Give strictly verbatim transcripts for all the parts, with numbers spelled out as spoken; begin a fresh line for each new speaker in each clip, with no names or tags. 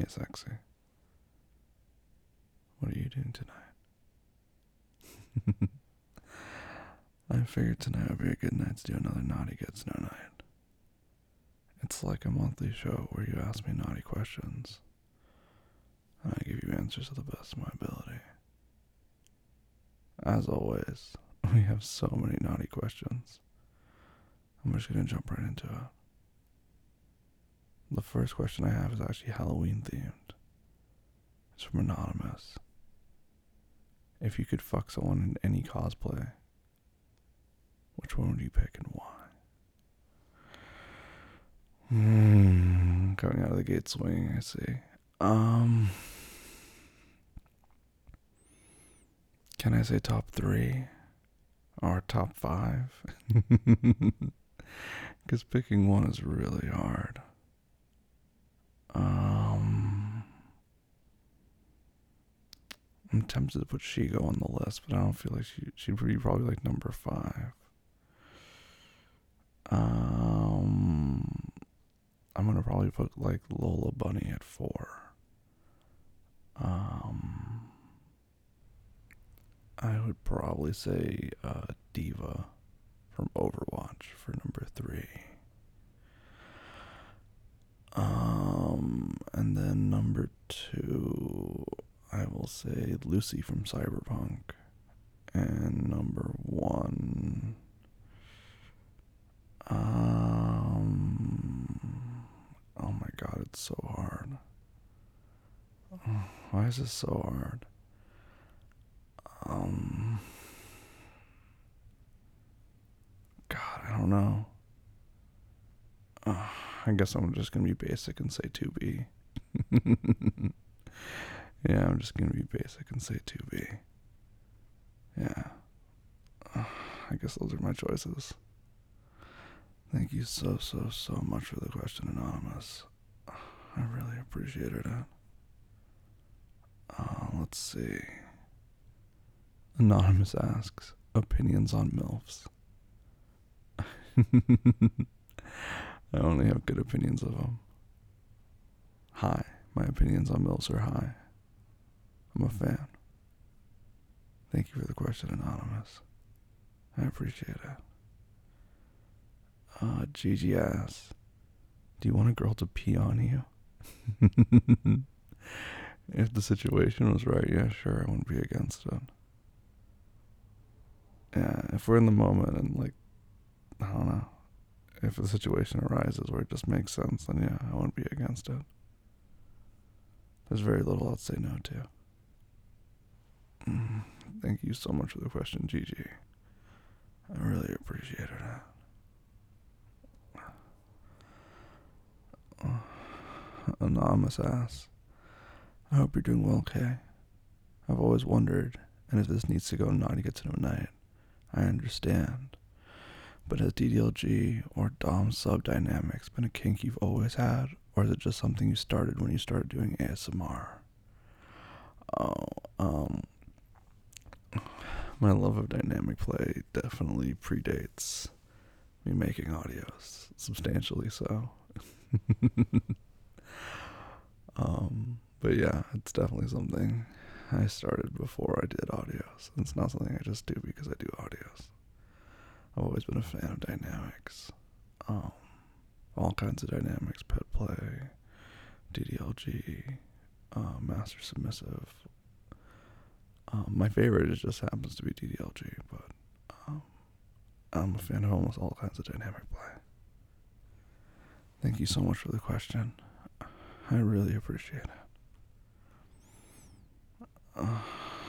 sexy. What are you doing tonight? I figured tonight would be a good night to do another Naughty Gets No Night. It's like a monthly show where you ask me naughty questions, and I give you answers to the best of my ability. As always, we have so many naughty questions. I'm just going to jump right into it. The first question I have is actually Halloween themed. It's from Anonymous. If you could fuck someone in any cosplay, which one would you pick and why? Hmm, coming out of the gate swinging, I see. Um, can I say top three? Or top five? Because picking one is really hard. Um, I'm tempted to put Shigo on the list, but I don't feel like she, she'd be probably like number five. Um, I'm gonna probably put like Lola Bunny at four. Um, I would probably say uh, Diva from Overwatch for number three. Um, and then number two, I will say Lucy from Cyberpunk. And number one, um, oh my god, it's so hard. Why is this so hard? Um, God, I don't know. Uh, I guess I'm just gonna be basic and say two B. Yeah, I'm just gonna be basic and say two B. Yeah. Uh, I guess those are my choices. Thank you so, so, so much for the question, Anonymous. I really appreciated it. Uh, let's see. Anonymous asks, opinions on MILFs. I only have good opinions of them. High. My opinions on MILFs are high. I'm a fan. Thank you for the question, Anonymous. I appreciate it. Uh, Gigi asks, do you want a girl to pee on you? If the situation was right, yeah, sure, I wouldn't be against it. Yeah, if we're in the moment and, like, I don't know, if the situation arises where it just makes sense, then yeah, I wouldn't be against it. There's very little I'd say no to. Mm, thank you so much for the question, Gigi. I really appreciated it. Uh, Anonymous asks, I hope you're doing well, Kay. I've always wondered, and if this needs to go Naughty Gets No Night, I understand. But has D D L G or Dom sub dynamics been a kink you've always had, or is it just something you started when you started doing A S M R? Oh, um, my love of dynamic play definitely predates me making audios, substantially so. um, but yeah, it's definitely something I started before I did audios. It's not something I just do because I do audios. I've always been a fan of dynamics. Um, all kinds of dynamics, pet play, D D L G, uh, master submissive. Um, my favorite is just happens to be D D L G, but um, I'm a fan of almost all kinds of dynamic play. Thank you so much for the question. I really appreciate it. Uh,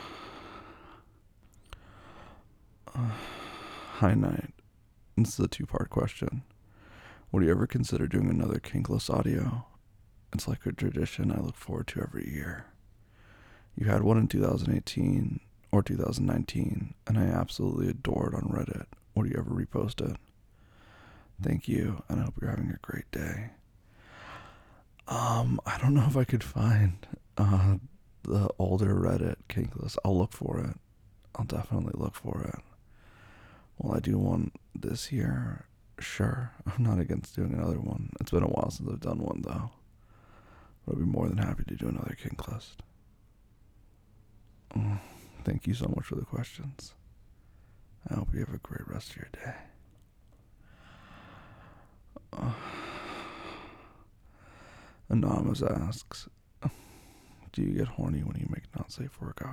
uh, Hi Night. This is a two-part question. Would you ever consider doing another kinkless audio? It's like a tradition I look forward to every year. You had one in two thousand eighteen or two thousand nineteen, and I absolutely adore it on Reddit. Would you ever repost it? Thank you, and I hope you're having a great day. Um, I don't know if I could find uh, the older Reddit kinkless. I'll look for it. I'll definitely look for it. Will I do one this year? Sure. I'm not against doing another one. It's been a while since I've done one, though. but I'd be more than happy to do another kink list. Mm, Thank you so much for the questions. I hope you have a great rest of your day. Uh, Anonymous asks, do you get horny when you make not safe for work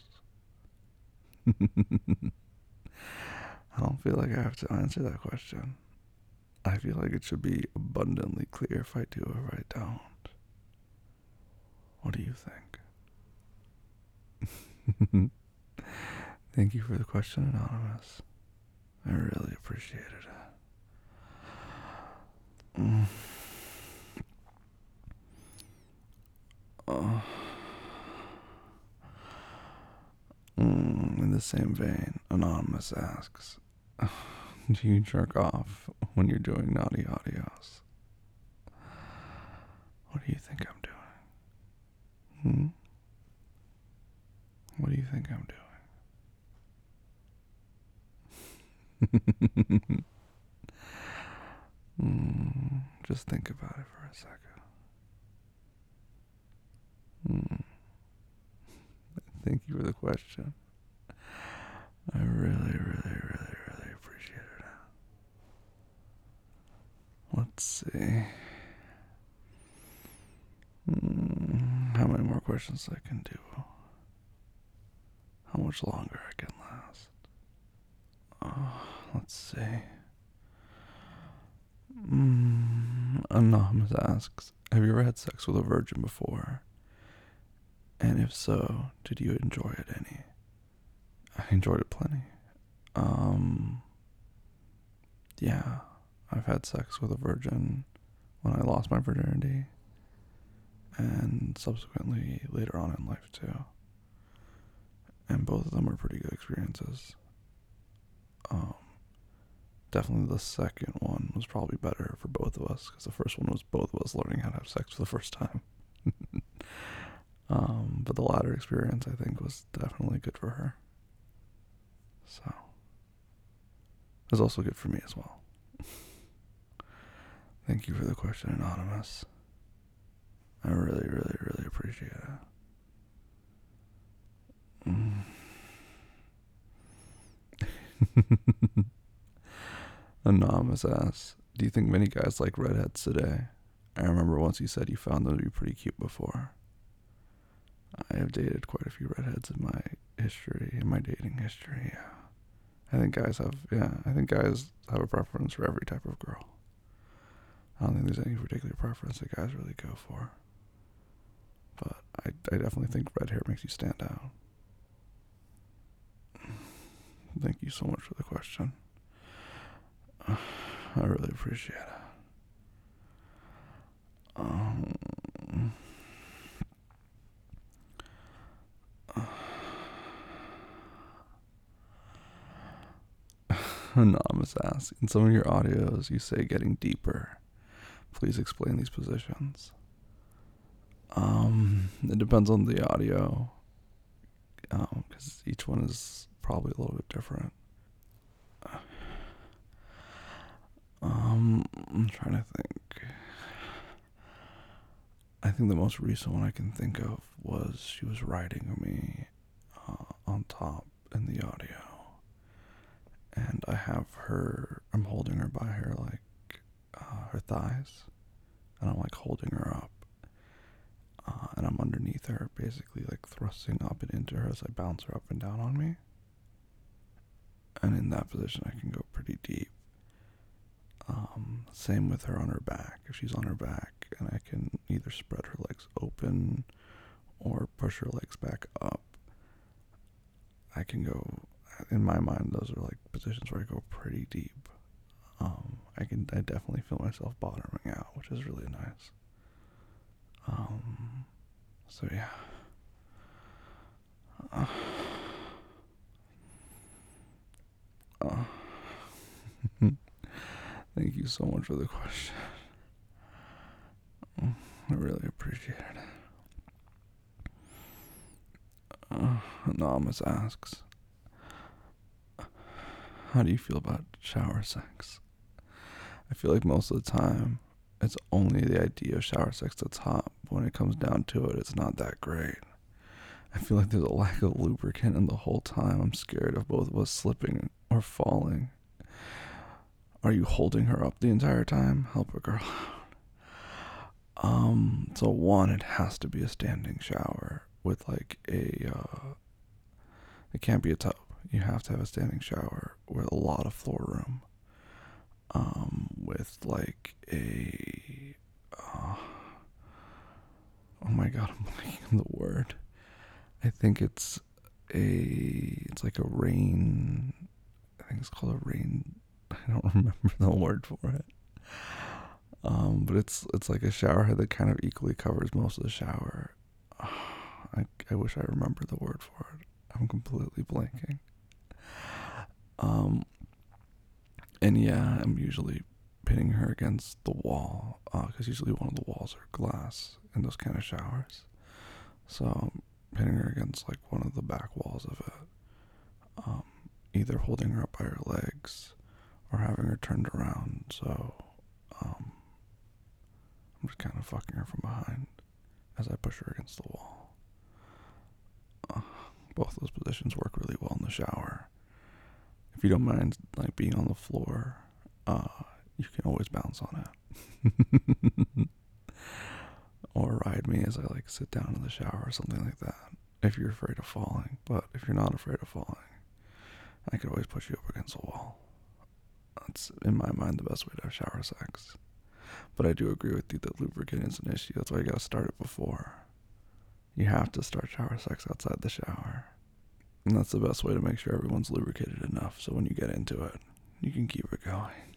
audios? I don't feel like I have to answer that question. I feel like it should be abundantly clear if I do or if I don't. What do you think? Thank you for the question, Anonymous. I really appreciated it. Mm. Uh, mm, in the same vein, Anonymous asks, do you jerk off when you're doing naughty audios? What do you think I'm doing? Hmm? What do you think I'm doing? mm, just think about it for a second. Mm. Thank you for the question. I really, really, really, really appreciate it. Let's see. Mm, how many more questions I can do? How much longer I can last? Uh, let's see. Mm, Anonymous asks, have you ever had sex with a virgin before? And if so, did you enjoy it any? I enjoyed it plenty. Um, yeah, I've had sex with a virgin when I lost my virginity, and subsequently later on in life too. And both of them were pretty good experiences. Um, definitely the second one was probably better for both of us, because the first one was both of us learning how to have sex for the first time. um, but the latter experience, I think, was definitely good for her. So, it was also good for me as well. Thank you for the question, Anonymous. I really, really, really appreciate it. Mm. Anonymous asks, do you think many guys like redheads today? I remember once you said you found them to be pretty cute before. I have dated quite a few redheads in my history, in my dating history, yeah. I think guys have, yeah, I think guys have a preference for every type of girl. I don't think there's any particular preference that guys really go for. But I, I definitely think red hair makes you stand out. Thank you so much for the question. Uh, I really appreciate it. Um, Anonymous asks, in some of your audios you say getting deeper. Please explain these positions. Um, it depends on the audio, um, because each one is probably a little bit different. Um, I'm trying to think. I think the most recent one I can think of was she was riding me uh, on top in the audio, and I have her, I'm holding her by her, like, uh, her thighs, and I'm, like, holding her up, uh, and I'm underneath her, basically, like, thrusting up and into her as I bounce her up and down on me, and in that position I can go pretty deep. Um, same with her on her back. If she's on her back, and I can either spread her legs open or push her legs back up, I can go, in my mind, those are like positions where I go pretty deep. Um, I can, I definitely feel myself bottoming out, which is really nice. Um, so yeah. Uh, uh, Thank you so much for the question. I really appreciate it. Uh, Anonymous asks, how do you feel about shower sex? I feel like most of the time, it's only the idea of shower sex that's hot when it comes down to it, it's not that great. I feel like there's a lack of lubricant, and the whole time I'm scared of both of us slipping or falling. Are you holding her up the entire time? Help a girl out. Um, so one, it has to be a standing shower with like a, uh, it can't be a tub. You have to have a standing shower with a lot of floor room. Um, with like a, uh, oh my god, I'm blanking on the word. I think it's a, it's like a rain, I think it's called a rain, I don't remember the word for it. Um, but it's it's like a shower head that kind of equally covers most of the shower. I, I wish I remembered the word for it. I'm completely blanking. Um, and yeah, I'm usually pinning her against the wall, because uh, usually one of the walls are glass in those kind of showers. So I'm pinning her against like one of the back walls of it, um, either holding her up by her legs or having her turned around. So um, I'm just kind of fucking her from behind as I push her against the wall. Uh, both those positions work really well in the shower. If you don't mind like being on the floor, uh, you can always bounce on it. Or ride me as I like sit down in the shower or something like that. If you're afraid of falling. But if you're not afraid of falling, I could always push you up against the wall. That's, in my mind, the best way to have shower sex. But I do agree with you that lubricant is an issue. That's why you gotta start it before. You have to start shower sex outside the shower. And that's the best way to make sure everyone's lubricated enough so when you get into it, you can keep it going.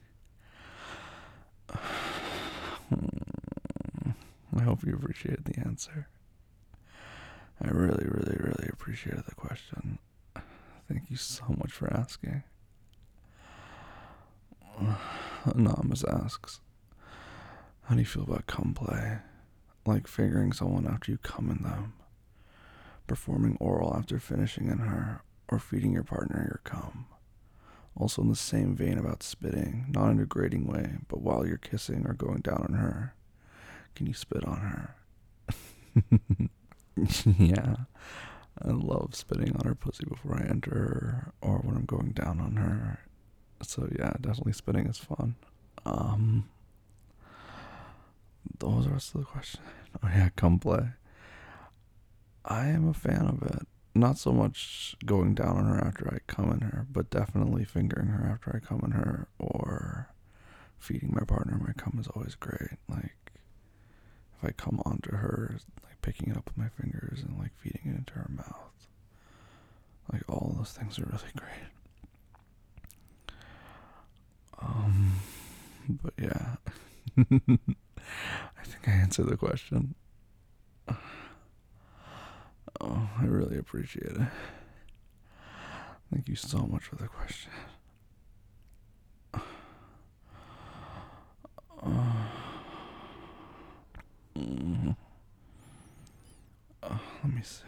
I hope you appreciated the answer. I really, really, really appreciated the question. Thank you so much for asking. Anonymous asks, how do you feel about cum play? Like fingering someone after you cum in them, performing oral after finishing in her, or feeding your partner your cum. Also in the same vein about spitting, not in a degrading way, but while you're kissing or going down on her, can you spit on her? Yeah, I love spitting on her pussy before I enter her, or when I'm going down on her. So yeah, definitely spitting is fun. Um, what was the rest of the question? Oh yeah, cum play. I am a fan of it. Not so much going down on her after I come in her, but definitely fingering her after I come in her, or feeding my partner my cum is always great. Like, if I come onto her, like picking it up with my fingers and like feeding it into her mouth. Like, all of those things are really great. Um, but yeah. I think I answered the question. Oh, I really appreciate it. Thank you so much for the question. Uh, mm, uh, let me see.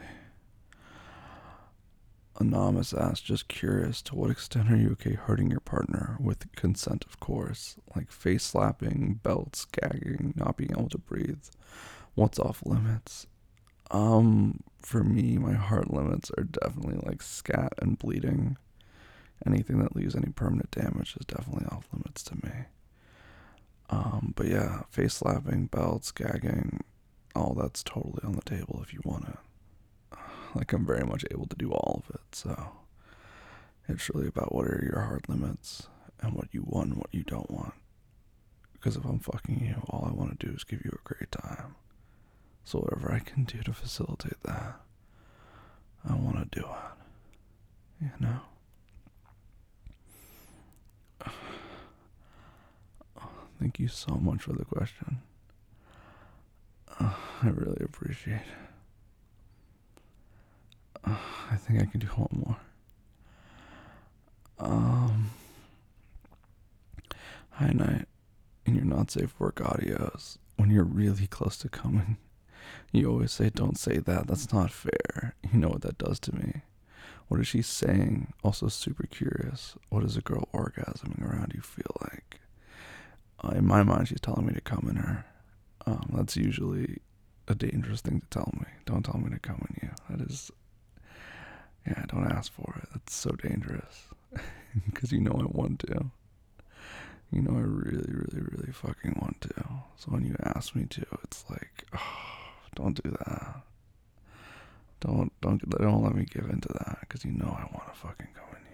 Anonymous asked, just curious, to what extent are you okay hurting your partner with consent, of course? Like face slapping, belts, gagging, not being able to breathe. What's off limits? Um, for me, my hard limits are definitely like scat and bleeding. Anything that leaves any permanent damage is definitely off limits to me. Um, but yeah, face slapping, belts, gagging, all that's totally on the table if you want it. Like, I'm very much able to do all of it, so it's really about what are your hard limits and what you want and what you don't want. Because if I'm fucking you, all I want to do is give you a great time. So whatever I can do to facilitate that, I want to do it. You know? Thank you so much for the question. Uh, I really appreciate it. Uh, I think I can do one more. Um, hi, Night. In your not safe work audios, when you're really close to coming, you always say, don't say that, that's not fair. You know what that does to me. What is she saying? Also super curious. What does a girl orgasming around you feel like? Uh, in my mind, she's telling me to come in her. Um, that's usually a dangerous thing to tell me. Don't tell me to come in you. That is, yeah, don't ask for it. That's so dangerous. Because you know I want to. You know I really, really, really fucking want to. So when you ask me to, it's like, oh, don't do that. Don't, don't, don't let me give into that. Because you know I want to fucking come in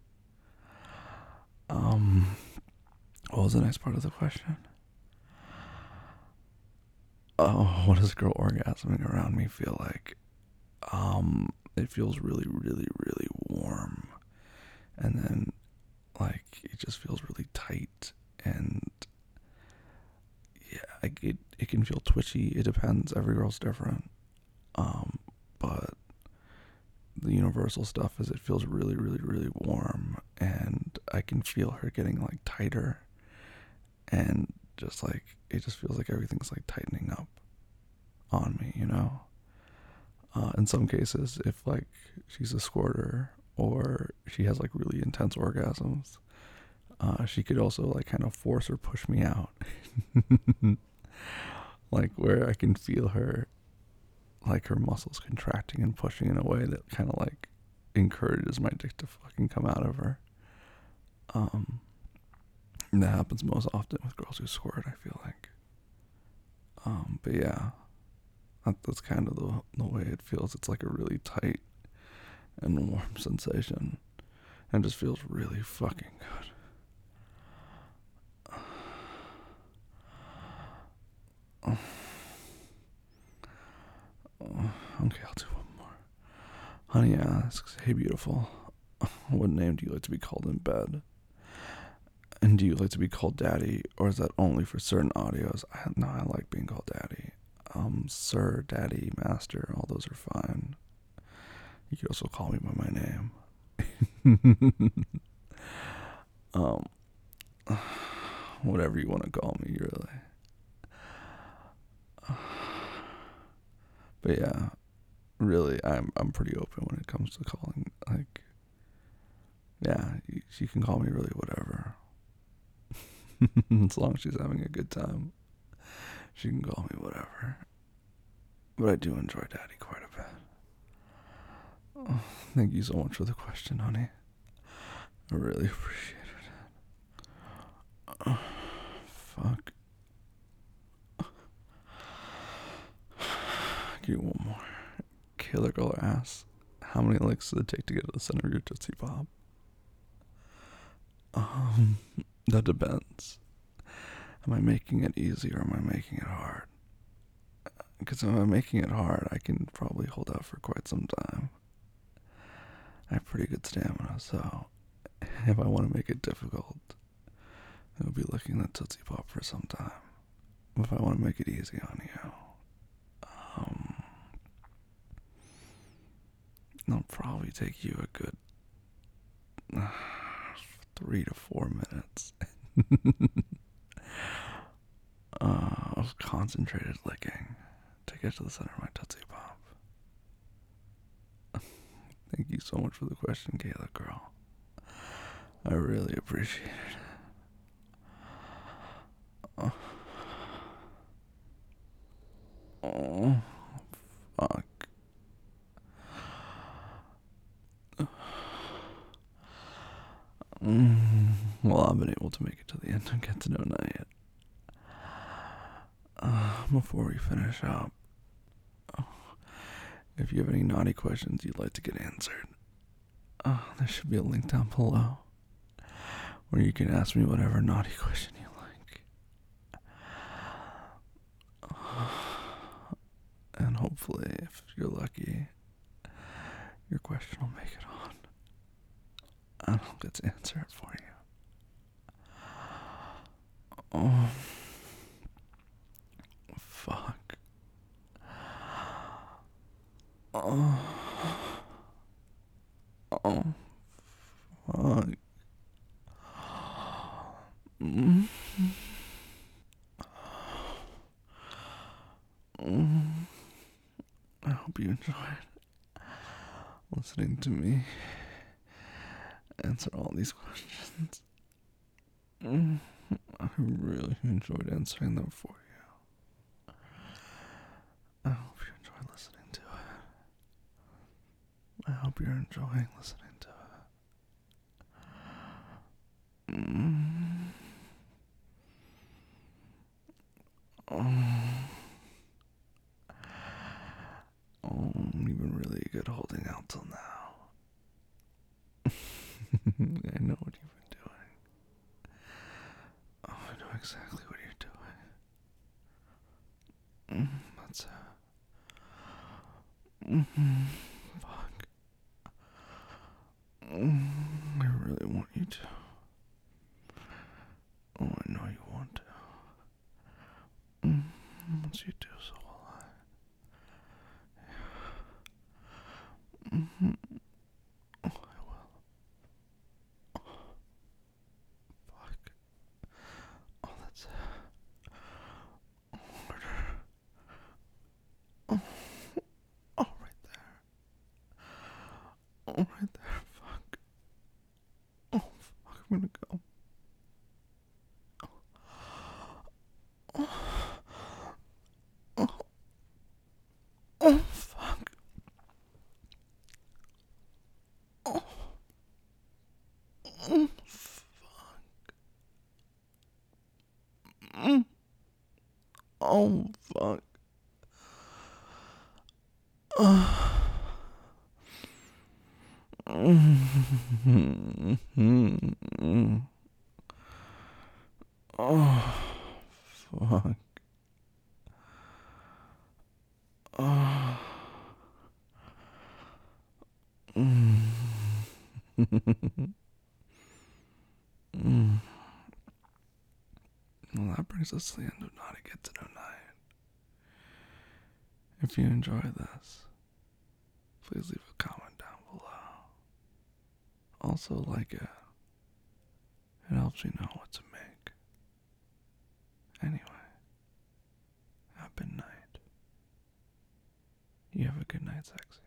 you. Um, what was the next part of the question? Oh, what does a girl orgasming around me feel like? Um, it feels really, really, really warm. And then, like, it just feels really tight. And, yeah, like, it, it can feel twitchy. It depends. Every girl's different. Um, but the universal stuff is it feels really, really, really warm. And I can feel her getting, like, tighter. And just, like, it just feels like everything's, like, tightening up on me, you know? Uh, in some cases, if, like, she's a squirter or she has, like, really intense orgasms, uh, she could also, like, kind of force or push me out. Like, where I can feel her, like, her muscles contracting and pushing in a way that kind of, like, encourages my dick to fucking come out of her. Um, and that happens most often with girls who squirt, I feel like. Um, but yeah, that, that's kind of the, the way it feels. It's like a really tight and warm sensation. And just feels really fucking good. Oh. Oh, okay, I'll do one more. Honey asks, hey beautiful, what name do you like to be called in bed? And do you like to be called daddy, or is that only for certain audios? I, no, I like being called daddy. Um, sir, daddy, master, all those are fine. You could also call me by my name. um, whatever you want to call me, really. But yeah, really, I'm I'm pretty open when it comes to calling. Like, yeah, you, you can call me really whatever. As long as she's having a good time, she can call me whatever. But I do enjoy daddy quite a bit. Oh, thank you so much for the question, honey. I really appreciate it. Oh, fuck. Give me one more. Killer Girl asks, how many licks does it take to get to the center of your Tootsie Pop? Um, that depends. Am I making it easy or am I making it hard? Because if I'm making it hard, I can probably hold out for quite some time. I have pretty good stamina, so if I want to make it difficult, I will be licking that Tootsie Pop for some time. If I want to make it easy on you, um, it'll probably take you a good uh, three to four minutes uh, of concentrated licking to get to the center of my Tootsie Pop. Thank you so much for the question, Kayla girl. I really appreciate it. Oh, oh fuck. Mm, well, I've been able to make it to the end and get to know Nayet. Uh, before we finish up, oh, if you have any naughty questions you'd like to get answered, uh, there should be a link down below where you can ask me whatever naughty question you like. Uh, and hopefully, if you're lucky, your question will make it on. And I'll get to answer it for you. Oh, fuck. Oh, oh, fuck. Mm. Mm. I hope you enjoyed listening to me answer all these questions. Mm. I really enjoyed answering them for you. hope you're enjoying listening to it. Mm. Oh. Oh, you've been really good holding out till now. I know what you've been doing. Oh, I know exactly what you're doing. Mm, that's it. Mm-hmm. Fuck. Mm, I really want you to. Oh, I know you want to. Mm, once you do, so will I. Mm-hmm. Oh, I will. Fuck. Oh, that's it. Harder. Oh, oh, right there. Oh, right there. Fuck. Oh, fuck. I'm gonna go. Oh, oh, oh, fuck. Oh, oh, fuck. Mm. Oh, fuck. Uh. Mm. Oh, fuck. Oh. Mm. Mm. Well, that brings us to the end of Naughty Get to Know Night. If you enjoy this, please leave a comment down below. Also, like it. It helps me know what to make. Anyway, have a good night. You have a good night, sexy.